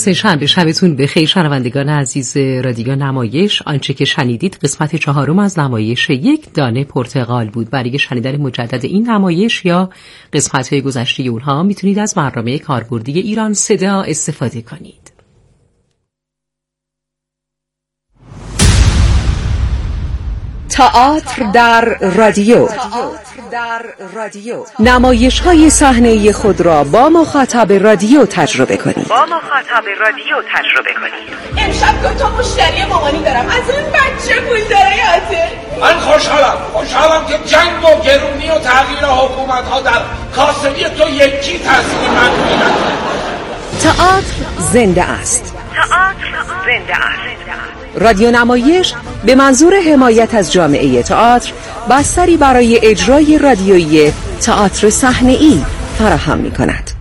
سه‌شنبه شبتون بخیر شنوندگان عزیز رادیو نمایش. آنچه که شنیدید قسمت 4 از نمایش یک دانه پرتقال بود. برای شنیدن مجدد این نمایش یا قسمت‌های گذشته اونها میتونید از برنامه کاربردی ایران صدا استفاده کنید. تئاتر در رادیو. نمایش‌های صحنه‌ای خود را با مخاطب رادیو تجربه کنید. امشب 2 تا مشتری مامانی دارم. از اون بچه پولدارایاته. من خوشحالم که جنگ و گرونی و تغییر حکومت‌ها در کاسبی تو یکی تاثیر منفی نداره. تئاتر زنده است. رادیو نمایش به منظور حمایت از جامعه تئاتر بستری برای اجرای رادیویی تئاتر صحنه‌ای فراهم می‌کند.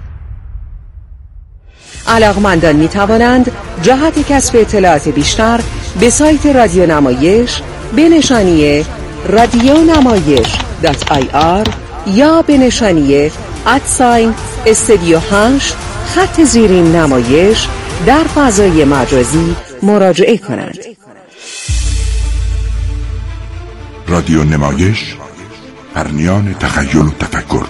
علاقمندان می‌توانند جهت کسب اطلاعات بیشتر به سایت رادیو نمایش به نشانی radionamayish.ir یا به نشانی @studio8 نمایش در فضای مجازی مراجعه کنند. رادیو نمایش، پرنیان تخیل و تفکر.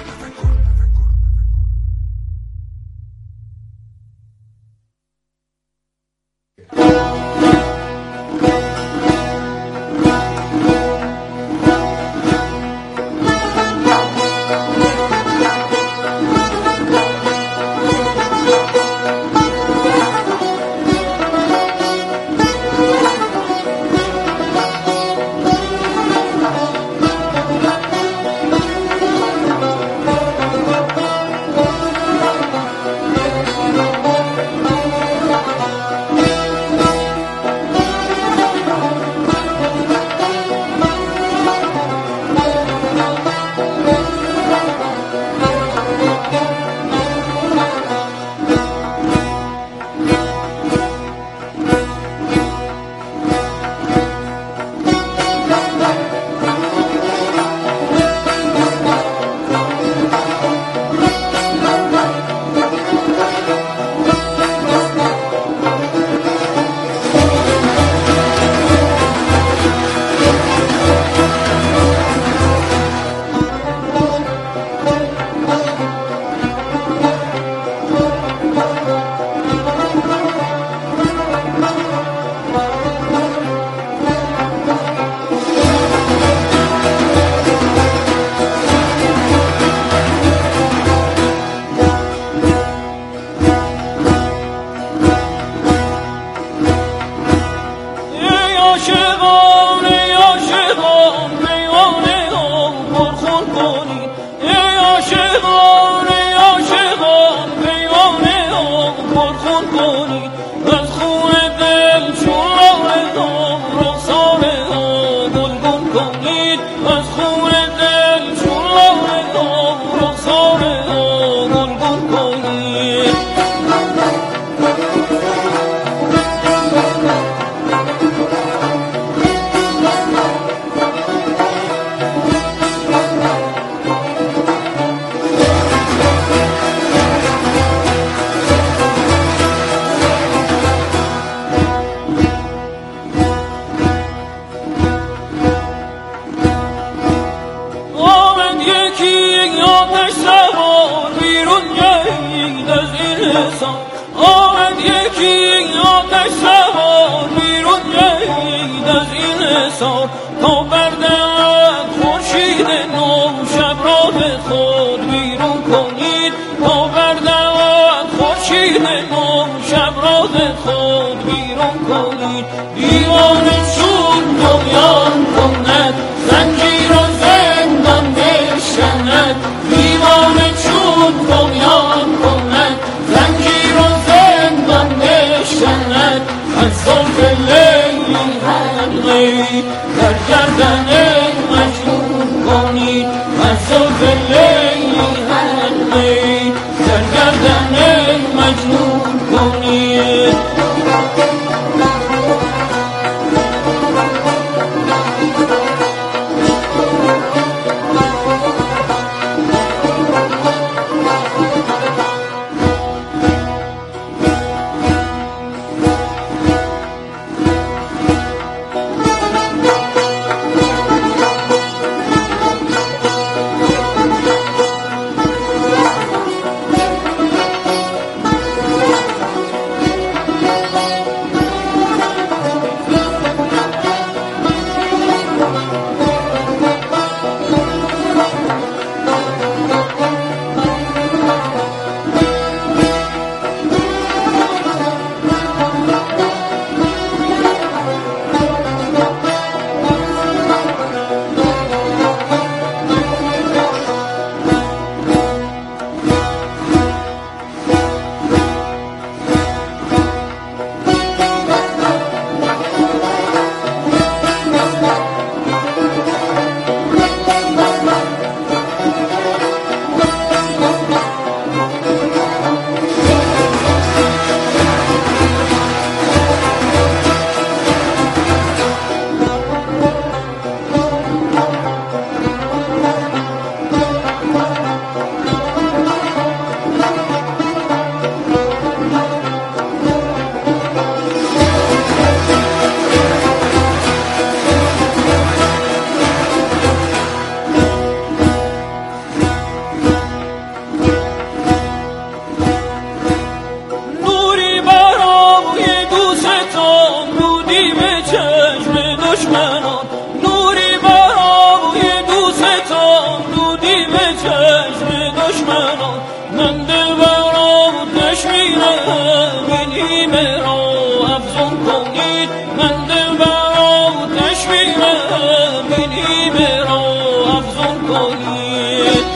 افزون کنید من دل بر آتش میرم این ایمه را افزون کنید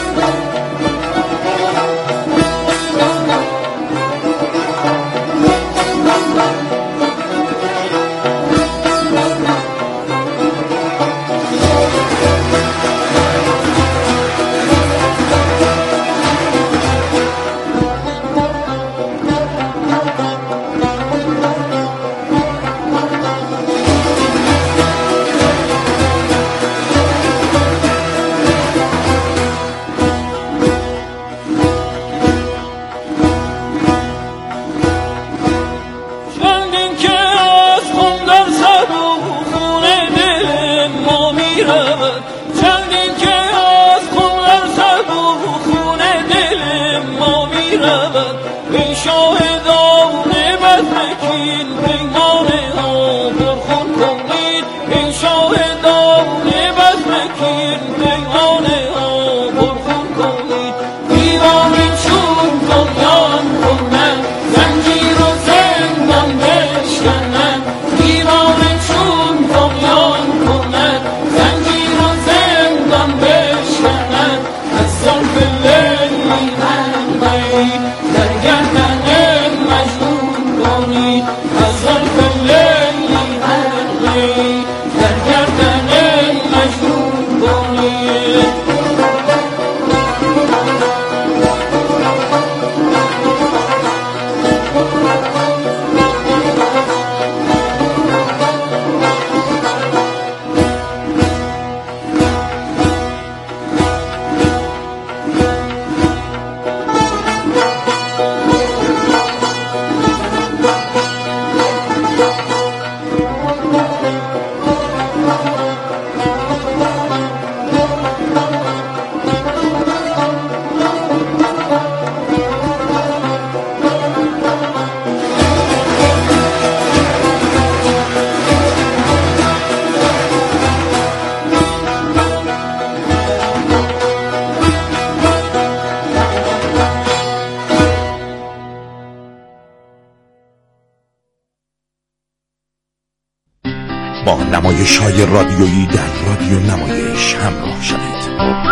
با نمایش‌های رادیویی در رادیو نمایش همراه شوید.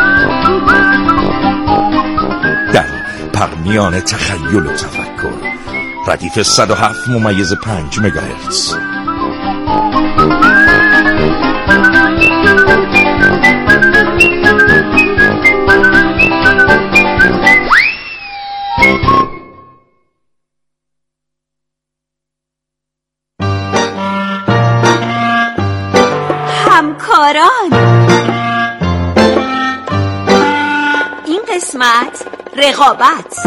در پرمیان تخیل و تفکر ردیف 107.5 مگاهرتز. این قسمت رقابت.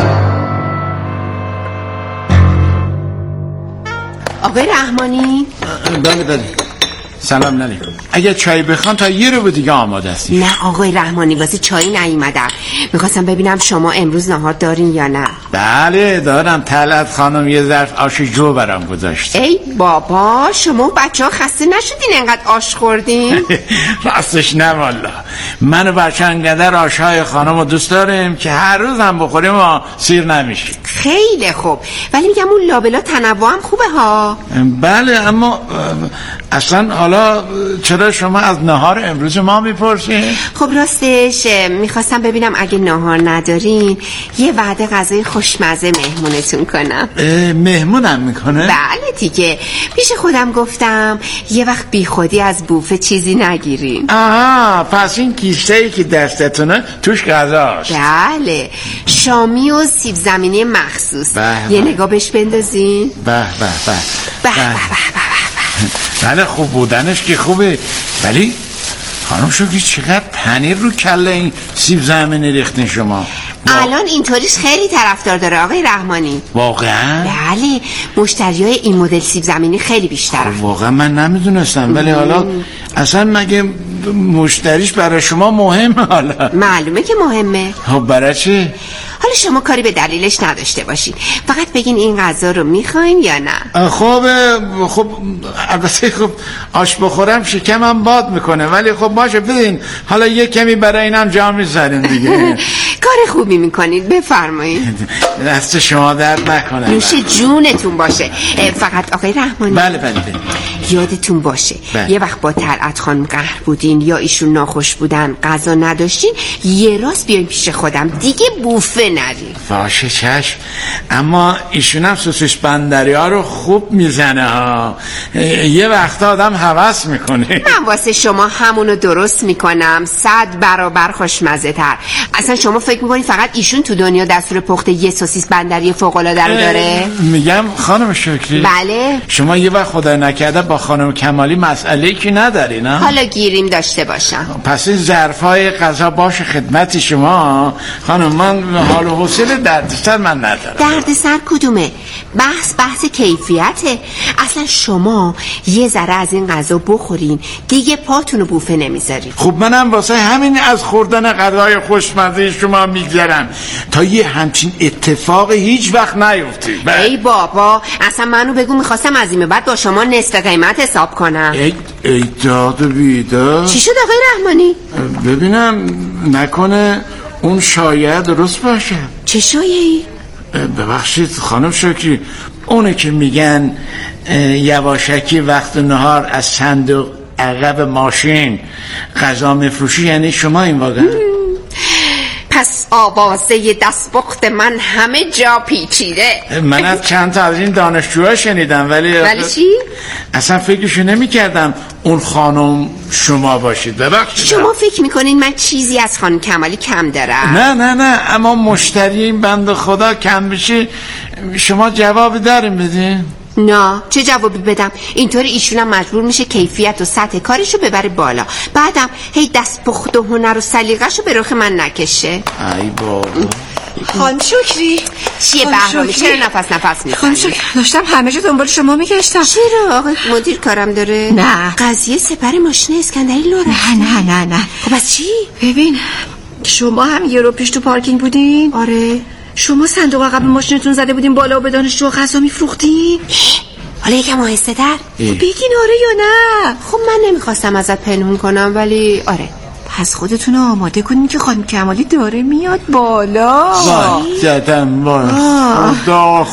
آقای رحمانی. بله سلام علیکم. اگه چای بخوان تا یه رو دیگه آماده هستی. نه آقای رحمانی واسه چای نیومدم. میخواستم ببینم شما امروز نهار دارین یا نه. بله دارم. طلعت خانم یه ظرف آش جو برام گذاشت. ای بابا شما بچه ها خسته نشدین انقدر آش خوردین؟ راستش نه والا. من و بچه انقدر آشهای خانم رو دوست داریم که هر روز هم بخوریم و سیر نمیشیم. خیلی خوب ولی میگم اون لابلا تنوع هم خوبه ها. بله اما اصلا حالا چرا شما از نهار امروز ما میپرسین؟ خب راستش میخواستم ببینم اگه نهار ندارین یه وعده غذای خوشمزه مهمونتون کنم. مهمونم میکنه؟ بله دیگه. پیش خودم گفتم یه وقت بی خودی از بوفه چیزی نگیرین. آها پس این کیسه‌ای که دستتونه توش غذاست. بله شامی و سیب زمینی مخصوص. یه نگاه بهش بندازین. به به به به بله خوب بودنش که خوبه ولی خانم شکری چقدر پنیر رو کله این سیب زمینی ریختین شما؟ الان اینطوریش خیلی طرفدار داره آقای رحمانی. واقعا؟ بله مشتریای این مدل سیب زمینی خیلی بیشتره. واقعا من نمیدونستم ولی حالا اصلا مگه مشتریش برای شما مهمه؟ حالا معلومه که مهمه. خب برای چی؟ حالا حالا شما کاری به دلیلش نداشته باشید، فقط بگین این غذا رو میخواین یا نه. خب البته خب آش بخورم شکمم باد میکنه، ولی خب باشه بدین، حالا یک کمی برای اینم جا میذاریم دیگه. کار خوبی میکنید، بفرمایید. دست شما درد نکنه. نوش جونتون باشه. فقط آقای رحمانی، بله یادتون باشه یه وقت با طلعت خانم قهر بودین یا ایشون ناخوش بودن غذا نداشتین، یه راست بیاین پیش خودم، دیگه بوفه نرین. باشه چشم، اما ایشون هم سوسیس بندری ها رو خوب میزنه ها، یه وقت آدم هوس میکنه. من واسه شما همونو درست میکنم 100 برابر خوشمزه تر. اصلا شما فکر میکنید فقط ایشون تو دنیا دستور پخت یه سوسیس بندری فوق العاده رو داره؟ میگم خانم شکری، بله شما یه وقت خدای نکرده با خانم کمالی مسئله‌ای که نداری نه؟ حالا گیریم داشته باشم. پس این ظرفای غذا باشه خدمت شما خانم، من حال و حوصله دردسر من ندارم. دردسر کدومه؟ بحث کیفیته. اصلا شما یه ذره از این غذا بخورین دیگه پاتونو بوفه نمیذارین. خب منم واسه همین از خوردن غذای خوشمزه شما میگذرم تا یه همچین اتفاق هیچ وقت نیفته. ای بابا اصلا منو بگو، میخواستم از این بعد با شما نصف قیمت حساب کنم. ای داد و بیداد. چی شد آقای رحمانی؟ ببینم نکنه اون شایعه درست باشه. چه شایعه‌ای؟ ببخشید خانم شکری، اونه که میگن یواشکی وقت نهار از صندوق عقب ماشین غذا میفروشی، یعنی شما این واقعا؟ پس آوازه دستپخت من همه جا پیچیده. من از چند تا از این دانشجوها شنیدم، ولی چی؟ اصلا فکرشو نمی کردم اون خانم شما باشید. ببخشید. شما فکر میکنین من چیزی از خانم کمالی کم دارم؟ نه اما مشتری این بنده خدا کم بشه شما جواب داریم بدین؟ نه چه جوابی بدم؟ اینطور ایشونم مجبور میشه کیفیت و سطح کارشو ببره بالا، بعدم هی دست پخت و هنر و سلیقه‌شو به رخ من نکشه. ای بابا خانم شکری چیه بهرامی؟ چرا نفس میکنی؟ خانم شکری داشتم همه جا دنبال شما میگشتم. چرا؟ آقای مدیر کارم داره؟ نه قضیه سپر ماشین اسکندری لو رفته. نه خب از چی؟ ببین شما هم یه رو پیش تو پارکینگ بودین؟ آره. شما صندوق عقب ماشینتون زده بودین بالا و به دانشجو غذا میفروختین؟ حالا یکم آهسته تر بگین آره یا نه؟ خب من نمیخواستم ازت پنهون کنم ولی آره. پس خودتون آماده کنین که خانم کمالی داره میاد بالا. زدم بالا.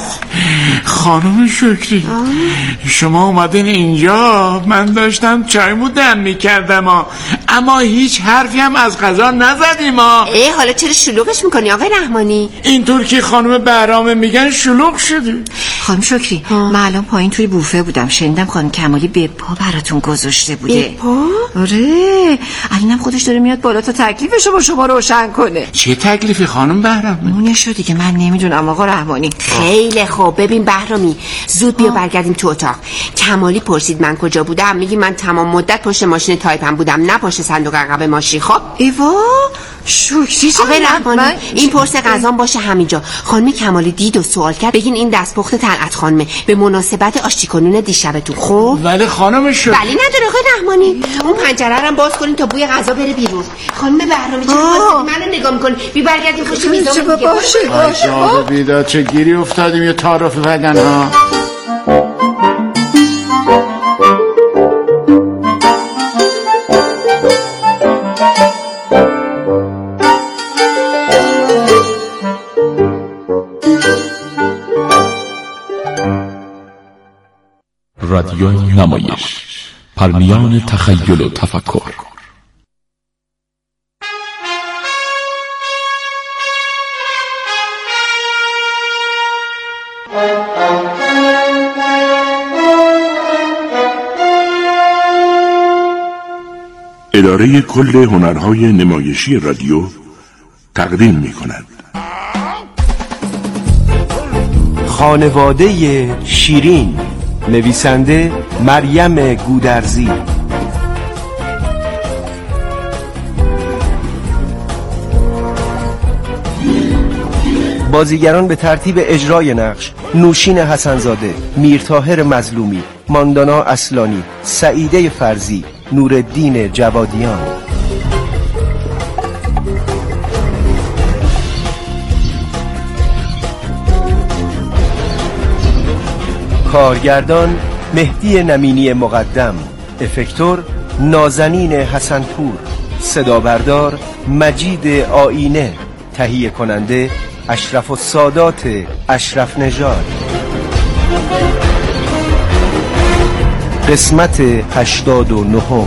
خانم شکری شما اومدین اینجا، من داشتم چایمو دم میکردم اما هیچ حرفی هم از غذا نزدیم. حالا چرا شلوغش میکنی آقای رحمانی؟ اینطور که خانم بهرام میگن شلوغ شدی. خانم شکری من الان پایین توی بوفه بودم، شنیدم خانم کمالی به پا براتون گذاشته بوده. به پا؟ آره الانم خودش داره میاد بالا تا تکلیفشو با شما روشن کنه. چه تکلیفی خانم بهرام؟ اونشو دیگه من نمیدونم آقا رحمانی. خیلی خوب. ببین بهرامی زود بیا برگردیم تو اتاق. کمالی پرسید من کجا بودم، میگی من تمام مدت پشت ماشین تایپم بودم نه پشت صندوق عقب ماشین. خب ایوا شکری آقای رحمانی این پرس غذام باشه همینجا. خانم کمالی دید و سوال کرد، بگین این دستپخت طلعت خانمه به مناسبت آشتی کنون دیشبتون. خب ولی خانم شکری ولی نداره آقای رحمانی. اون پنجره رو باز کنین تا بوی غذا بره بیرون. خانم بهرامی چرا منو نگاه میکنی؟ بی برگردیم پشت میزمون دیگه. باشه بیداد چه گیری افتادیم یه تعارف بدن ها. رادیو نمایش، پرمیان تخیل و تفکر. اداره کل هنرهای نمایشی رادیو تقدیم می‌کند. خانواده شیرین، نویسنده مریم گودرزی. بازیگران به ترتیب اجرای نقش: نوشین حسنزاده، میرطاهر مظلومی، ماندانا اصلانی، سعیده فرزی، نورالدین جوادیان. کارگردان مهدی نمینی مقدم، افکتور نازنین حسنپور، صدا بردار مجید آینه، تهیه کننده اشرف السادات اشرف نژاد. قسمت 89.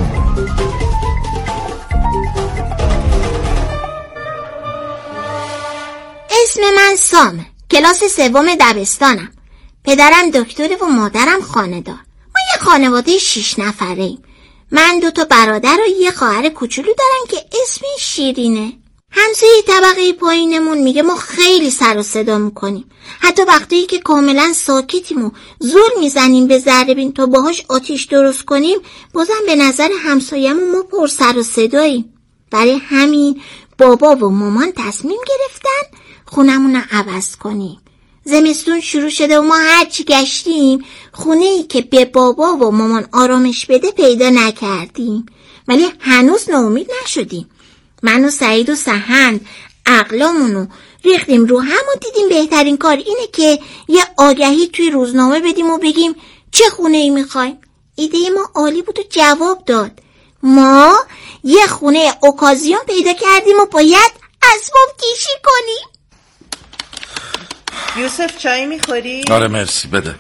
اسم من سامه، کلاس 3 دبستانم. پدرم دکتره و مادرم خانه‌دار. ما یه خانواده 6 نفره‌ایم. من 2 برادر و یه خواهر کوچولو دارم که اسمش شیرینه. همسایه طبقه پایینمون میگه ما خیلی سر و صدا میکنیم. حتی وقتی که کاملا ساکتیم و زور میزنیم به ذره‌بین تا باهاش آتیش درست کنیم، بازم به نظر همسایه‌مون ما پر سر و صداییم. برای همین بابا و مامان تصمیم گرفتن خونمون رو عوض کنیم. زمستون شروع شده و ما هرچی گشتیم خونه‌ای که به بابا و مامان آرامش بده پیدا نکردیم، ولی هنوز ناامید نشدیم. من و سعید و سهند عقلامونو ریختیم رو هم و دیدیم بهترین کار اینه که یه آگهی توی روزنامه بدیم و بگیم چه خونه‌ای میخوایم. ایده ما عالی بود و جواب داد. ما یه خونه اوکازیون پیدا کردیم و باید اسباب کشی کنیم. یوسف چای میخوری؟ آره مرسی، بده.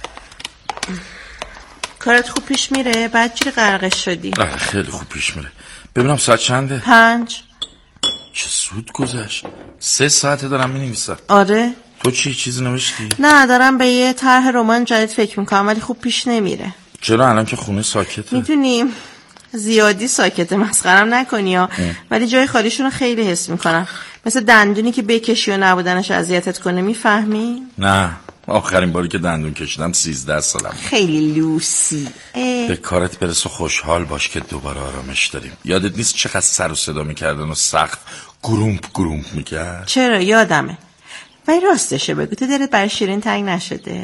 کارت خوب پیش میره؟ بعد چی غرقش شدی؟ آره خیلی خوب پیش میره. ببینم ساعت چنده؟ 5. چه زود گذشت. 3 ساعته دارم مینویسم. آره. تو چیزی نوشتی؟ نه، دارم به یه طرح رمان جدید فکر میکنم ولی خوب پیش نمیره. چرا الان که خونه ساکته؟ میدونیم زیادی ساکته، مسخرم نکنی ها، ولی جای خالیشون رو خیلی حس میکنم. مثل دندونی که بکشی و نبودنش اذیتت کنه، میفهمی؟ نه، آخرین باری که دندون کشیدم 13 سالم. خیلی لوسی. به کارت برس و خوشحال باش که دوباره آرامش داریم. یادت نیست چقدر سر و صدا میکردن و سقف گرومپ میکرد؟ چرا یادمه، ولی راستشه بگو تو دلت برای شیرین تنگ نشده؟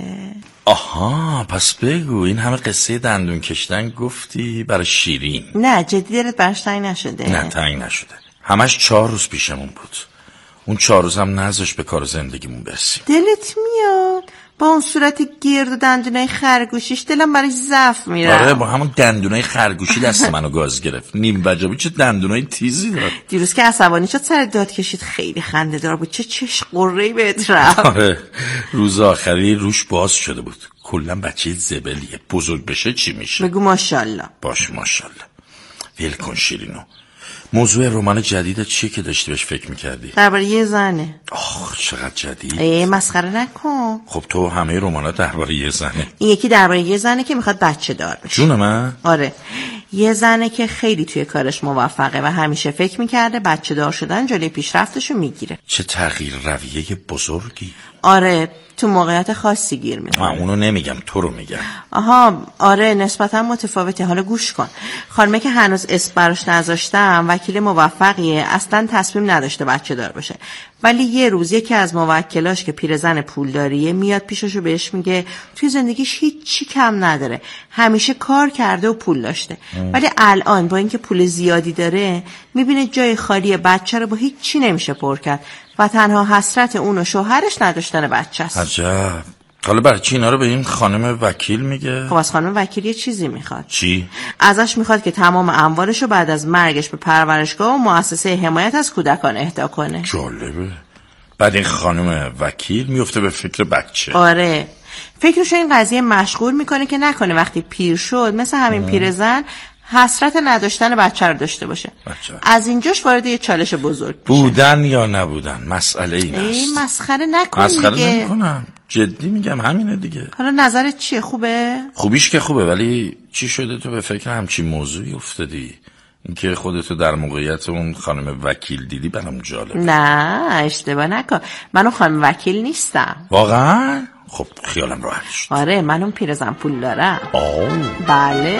آها، پس بگو این همه قصه دندون کشیدن گفتی برای شیرین؟ نه جدی دلت برش تنگ نشده؟ نه تنگ نشده، همش 4 روز پیشمون بود. اون 4 روز هم نذاش به کار زندگیمون برسیم. دلت میاد با اون صورت گرد و دندونای خرگوشیش دلم برای ضعف میره. آره با همون دندونای خرگوشی دست منو گاز گرفت. نیم وجبی چه دندونای تیزی داد. دیروز که عصبانی شد سر داد کشید، خیلی خنده دار بود. چه چش قره‌ای بهت رفت. آره روز آخری روش باز شده بود. کلا بچه زبلیه، بزرگ بشه چی میشه؟ بگو ماشاءالله. باش ماشاءالله. ول کن شیرینو. موضوع رمان جدید چیه که داشتی بهش فکر میکردی؟ درباره یه زنه. آخ چقدر جدید. مسخره نکن. خب تو همه رمانات درباره یه زنه. این یکی درباره یه زنه که میخواد بچه دار بشه. جون من؟ آره یه زنه که خیلی توی کارش موفقه و همیشه فکر میکرده بچه دار شدن جلوی پیشرفتشو میگیره. چه تغییر رویه بزرگی. آره تو موقعیت خاصی گیر میکنه. من اونو نمیگم، تو رو میگم. آها آره نسبتا متفاوته. حالا گوش کن. خانمه که هنوز اسم براش نذاشتم وکیل موفقیه، اصلا تصمیم نداشته بچه دار باشه، ولی یه روز یکی از موکلاش که پیرزن پولداریه میاد پیششو بهش میگه توی زندگیش هیچی کم نداره، همیشه کار کرده و پول داشته، ولی الان با اینکه پول زیادی داره میبینه جای خالی بچه رو با هیچی نمیشه پر کرد و تنها حسرت اون و شوهرش نداشتن بچه است. عجب. حالا برای چی اینا رو به این خانم وکیل میگه؟ خب از خانم وکیل یه چیزی میخواد. چی؟ ازش میخواد که تمام اموالش رو بعد از مرگش به پرورشگاه و مؤسسه حمایت از کودکان اهدا کنه. جالبه. بعد این خانم وکیل میفته به فکر بچه. آره فکرشو این قضیه مشغول میکنه که نکنه وقتی پیر شد مثل همین پیرزن حسرت نداشتن بچه رو داشته باشه. از اینجاش وارد یه چالش بزرگ میشه. بودن یا نبودن مسئله این است. مسخره نکن. مسخره نمیکنم، جدی میگم، همینه دیگه. حالا نظرت چیه؟ خوبه؟ خوبیش که خوبه، ولی چی شده تو به فکر همچین موضوعی افتادی؟ اینکه خودتو در موقعیت اون خانم وکیل دیدی برام جالبه. نه اشتباه نکن، من اون خانم وکیل نیستم. واقعا؟ خب خیالم راحت شد. آره من اون پیرزن پول دارم. آه بله.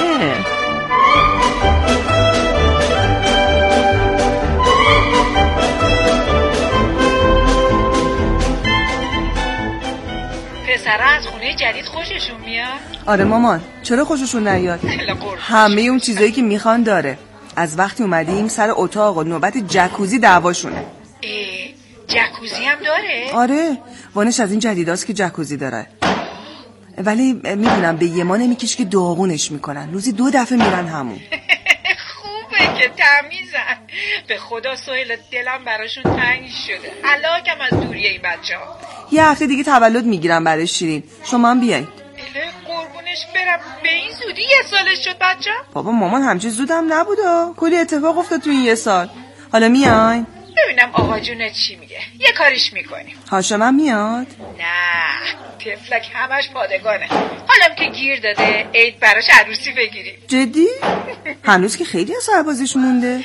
پسرا از خونه جدید خوششون میاد؟ آره مامان، چرا خوششون نیاد؟ همه اون چیزایی که میخوان داره. از وقتی اومدیم سر اتاق و نوبت جکوزی دعواشونه. جکوزی هم داره؟ آره وانش از این جدیداست که جکوزی داره. ولی میدونم به یه ما نمیکشه که داغونش میکنن. روزی 2 دفعه میرن همون. خوبه که تمیزن. به خدا سهیل دلم براشون تنگ شده. هلاکم از دوری این بچه‌ها. یه هفته دیگه تولد میگیرم برای شیرین. شما هم بیایید. قربونش برم. به این زودی 1 سالش شد بچه؟ بابا مامان همچه زودم نبوده. کلی اتفاق افتاد تو این 1 سال. حالا میاین؟ ببینم آقا جونت چی میگه. یه کاریش میکنیم. هاشمم میاد؟ نه تفلک همش پادگانه. حالا که گیر داده عید براش عروسی بگیریم. جدی؟ هنوز که خیلی از سربازیش مونده.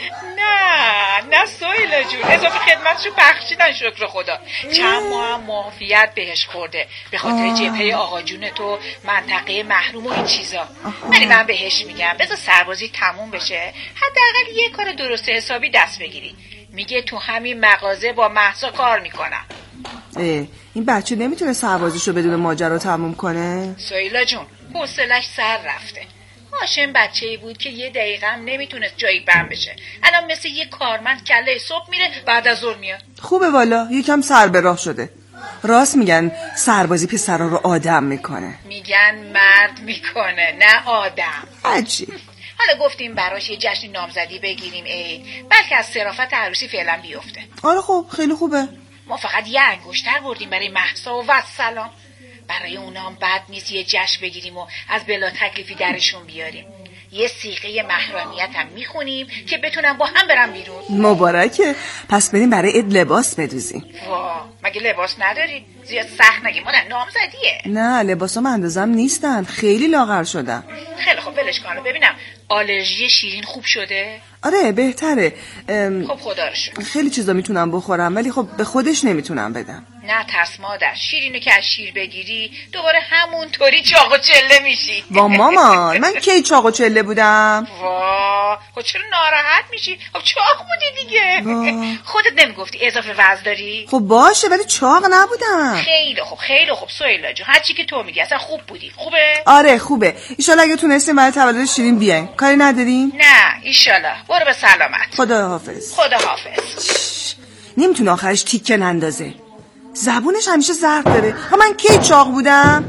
نه سهیل جون اضافه خدمتشو بخشیدن شکر خدا. چند ماه هم معافیت بهش خورده به خاطر جبهه آقا جون تو منطقه محروم و این چیزا. ولی من بهش میگم بذار سربازی تموم بشه حداقل یه کار درست حسابی دست بگیری. میگه تو همین مغازه با مهسا کار میکنم. این بچه نمیتونه سربازیشو بدون ماجرا تموم کنه؟ سهیلا جون حوصله‌اش سر رفته. هاشم بچه‌ای بود که یه دقیقه هم نمیتونست جایی بند بشه. الان مثل یه کارمند کله صبح میره بعد از ظهر میاد. خوبه والا یکم سر به راه شده. راست میگن سربازی پسرا رو آدم میکنه. میگن مرد میکنه نه آدم. عجیب. حالا گفتیم براش یه جشن نامزدی بگیریم عید بلکه از صرافت عروسی فعلا بیفته. آره خب خیلی خوبه. ما فقط یه انگشتر بردیم برای مهسا و والسلام. برای اونا هم بد نیست یه جشن بگیریم و از بلا تکلیفی درشون بیاریم. یه صیغه محرمیت هم میخونیم که بتونم با هم برم بیرون. مبارکه. پس بریم برای عید لباس بدوزیم. وا مگه لباس ندارید؟ زیاد سخت نگیم مادر نامزدیه. نه لباسام اندازم نیستن خیلی لاغر شدم. خیلی خب ولش کن ببینم آلرژی شیرین خوب شده؟ آره بهتره. خب خدا رو شکر. خیلی چیزا میتونم بخورم ولی خب به خودش نمیتونم بدم. نه ترس مادر شیرینو که از شیر بگیری دوباره همونطوری چاق و چله میشی. وا مامان من کی چاق و چله بودم؟ وا خب چرا ناراحت میشی؟ خب چاق بودی دیگه. خودت نمیگفتی اضافه وزن داری؟ خب باشه ولی چاق نبودم. خیلی خوب سهیلا جون هرچی که تو میگی اصلا خوب بودی. خوبه؟ آره خوبه. ایشالله اگه تونستیم برای تولد شیرین بیاین. کاری نداریم؟ نه ایشالله. برو به سلامت. خدا حافظ. خدا حافظ. نمیتونه آخرش تیکه نندازه. زبونش همیشه ظرف داره. من کی چاق بودم؟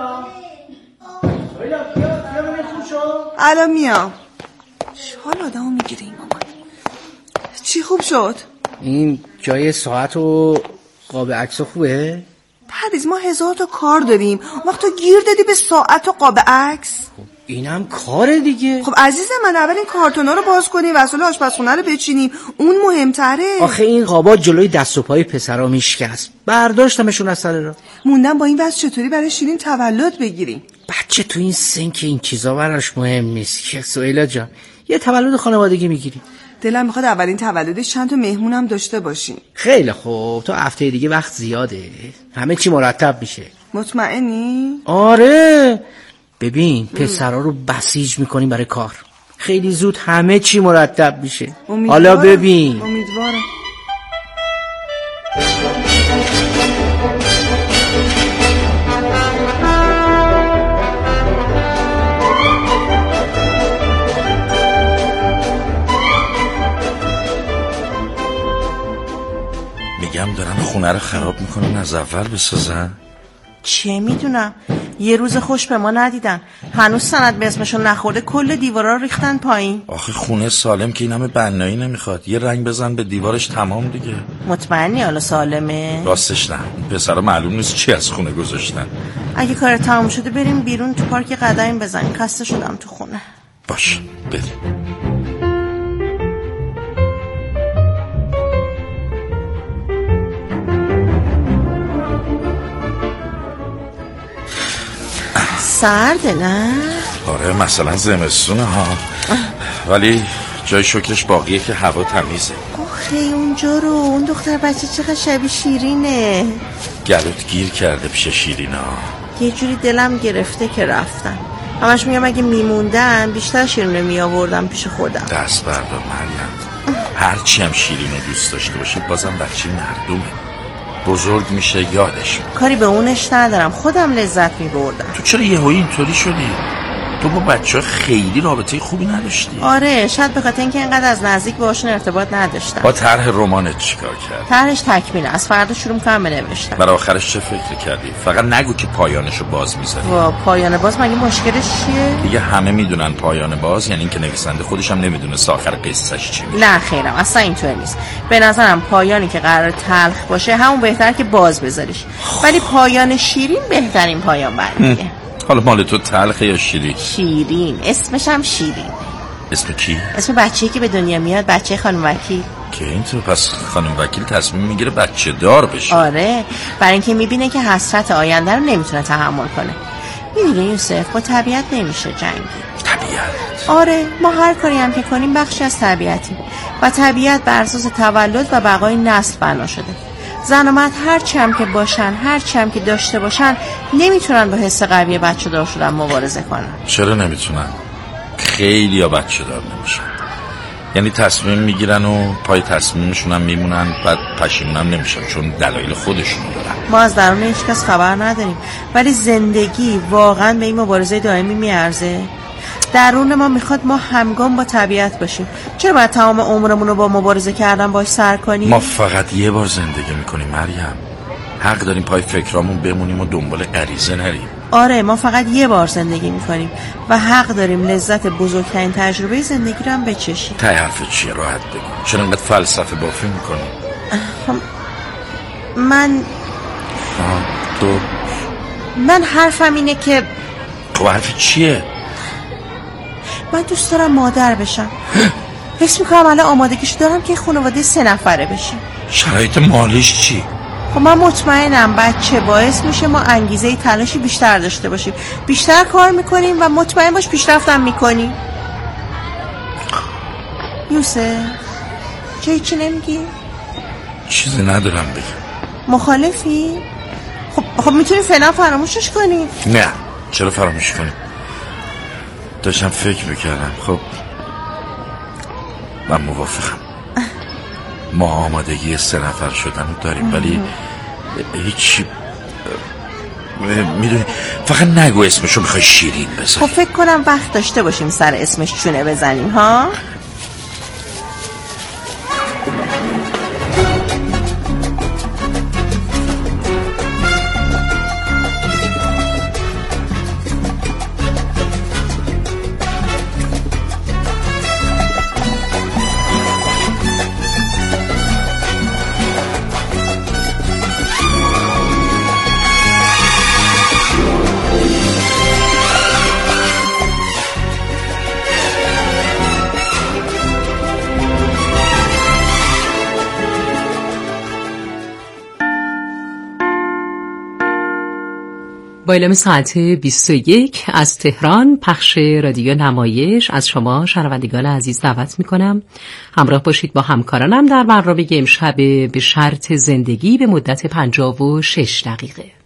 الان میام. حال آدمو میگیره این مامان. چی خوب شد؟ این جای ساعت و قاب عکس خوبه؟ پرویز ما 1000 تا کار داریم. وقت تو گیر دادی به ساعت و قاب عکس. اینم کاره دیگه. خب عزیزم من اول این کارتونا رو باز کنیم وسایل آشپزخونه رو بچینیم اون مهمتره. آخه این قابا جلوی دست و پای پسرا میشکست برداشتمشون از سر راه. موندم با این وضع چطوری برای شیرین تولد بگیریم. بچه تو این سن که این چیزا براش مهم نیست که سهیلا جان یه تولد خانوادگی میگیریم. دلم میخواد اولین تولدش چند تا مهمونم داشته باشیم. خیلی خوب تا هفته دیگه وقت زیاده همه چی مرتب میشه. مطمئنی؟ آره ببین پسرا رو بسیج میکنیم برای کار خیلی زود همه چی مرتب میشه. حالا ببین امیدوارم. میگم دارن خونه رو خراب میکنن از اول بسازن. چه میدونم یه روز خوش به ما ندیدن. هنوز سند به اسمشون نخورده کل دیوارا رو ریختن پایین. آخه خونه سالم که این همه بنایی نمیخواد. یه رنگ بزن به دیوارش تمام دیگه. مطمئنی حالا سالمه؟ راستش نه پسرا معلوم نیست چی از خونه گذاشتن. اگه کار تمام شده بریم بیرون تو پارک قدم بزنیم. خسته شدم تو خونه. باش بریم. سرده نه؟ آره مثلا زمستونه ها ولی جای شکرش باقیه که هوا تمیزه. آخه اونجا رو اون دختر بچه چقدر شبیه شیرینه. گلوت گیر کرده پیش شیرینا. یه جوری دلم گرفته که رفتن. همش میگم اگه میموندن بیشتر شیرینه میآوردم پیش خودم. دست بردار مریم. هرچی هم شیرینو دوست داشته باشی بازم بچه مردمه. بزرگ میشه یادش. کاری به اونش ندارم خودم لذت میبردم. تو چرا یهویی اینطوری شدی؟ تو با بچه ها خیلی رابطه خوبی نداشتی؟ آره، شاید به خاطر اینکه اینقدر از نزدیک باشون ارتباط نداشتم. با طرح رمانت چیکار کرد؟ طرحش تکمیله، از فردا شروع می‌کنم بنوشتن. برای آخرش چه فکر کردی؟ فقط نگو که پایانشو باز می‌ذاری. وا، پایان باز مگه مشکلش چیه؟ دیگه همه میدونن پایان باز یعنی اینکه نویسنده خودش هم نمیدونه آخر قصه‌اش چی میشه. نه خیرم، اصلا اینطور نیست. به نظرم پایانی که قرار تلخ باشه همون بهتر که باز بذاریش. ولی پایان شیرین بهترین پایان برمیگه. حالا مال تو تلخه یا شیرین؟ شیرین، اسمش هم شیرین. اسم کی؟ اسم بچه‌ای که به دنیا میاد، بچه خانم وکیل. که اینطور پس خانم وکیل تصمیم میگیره بچه دار بشه. آره، برای اینکه میبینه که حسرت آینده رو نمیتونه تحمل کنه. میدونی یوسف، با طبیعت نمیشه جنگی. طبیعت؟ آره، ما هر کاری هم که کنیم بخشی از طبیعتیم و طبیعت بر اساس تولد و بقای نسل بنا شده. زن و مرد هرچی هم که باشن، هرچی هم که داشته باشن، نمیتونن با حس قوی بچه دار شدن مبارزه کنن. چرا نمیتونن؟ خیلی ها بچه دار نمیشن، یعنی تصمیم میگیرن و پای تصمیمشون هم میمونن، بعد پشیمون هم نمیشن چون دلایل خودشون دارن. ما از درون هیچ کس خبر نداریم، ولی زندگی واقعا به این مبارزه دائمی میارزه؟ درون ما میخواد ما همگام با طبیعت باشیم. چرا باید تمام عمرمون رو با مبارزه کردن باش سر کنیم؟ ما فقط یه بار زندگی میکنیم مریم، حق داریم پای فکرامون بمونیم و دنبال غریزه نریم. آره، ما فقط یه بار زندگی میکنیم و حق داریم لذت بزرگترین تجربه زندگی رو هم بچشیم. ته حرف چیه؟ راحت بگو. چرا اینقدر فلسفه بافی میکنی؟ من حرفم اینه که خب حرف چیه؟ من دوست دارم مادر بشم. حس میکنم الان آمادگیشو دارم که خانواده 3 نفره بشیم. شرایط مالیش چی؟ خب من مطمئنم بچه باعث میشه ما انگیزه تلاشی بیشتر داشته باشیم، بیشتر کار میکنیم و مطمئن باش پیشرفتم میکنیم. یوسف، چه هیچی نمیگی؟ چیزی ندارم بگم. مخالفی؟ خب میتونی فعلا فراموشش کنی. نه، چرا فراموش کنی؟ داشتم فکر میکردم. خب من موافقم. ما آمادگی 3 نفر شدن رو داریم، ولی هیچی میدونی، فقط نگو اسمشو میخوای شیرین بذاری. خب فکر کنم وقت داشته باشیم سر اسمش چونه بزنیم ها. با اعلام ساعت 21 از تهران پخش رادیو نمایش از شما شنوندگان عزیز دعوت میکنم همراه باشید با همکارانم در برنامه امشب به شرط زندگی به مدت 56 دقیقه.